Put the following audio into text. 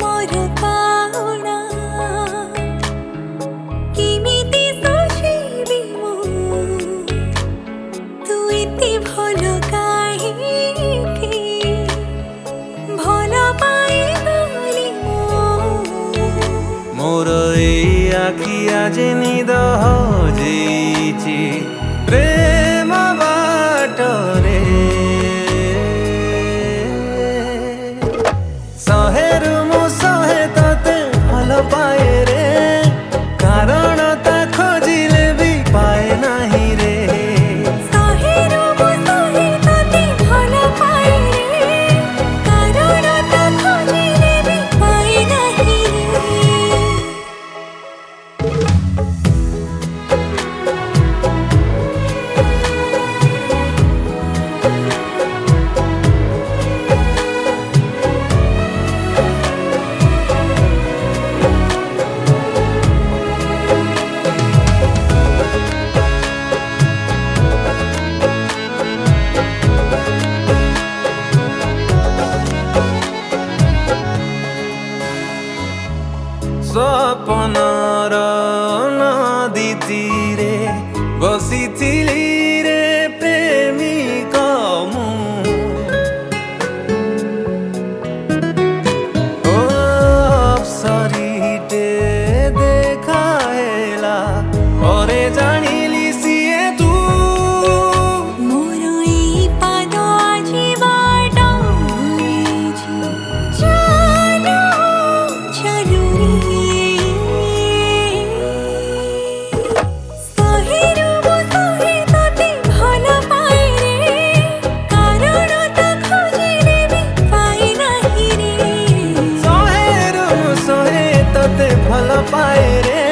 मोर पाउना केमिति सोचिबि मु तू एते भल काहेकि भल पाई गली मोर ए आखि आज निद हजेछि प्रेम बाटरे सहेरु मु सहे तते भल पाए रे कारण ता खोजिले भी पाए नाही रे सहेरु मु सहे तते भल पाए रे कारण ता खोजिले भी पाए नाही रे। सपनार नदी तीरे बसिथिली रे प्रेमिक मु ओ अप्सरीटे देखा हेला अरे जानिली सिए तू मोर ए पाद आजि बाटा भुलिछि चलो चलो सहेरु मु सहे तते भल पाए रे कारण ता खोजिले भी पाए नाही रे सहेरु सहे तते भल पाए रे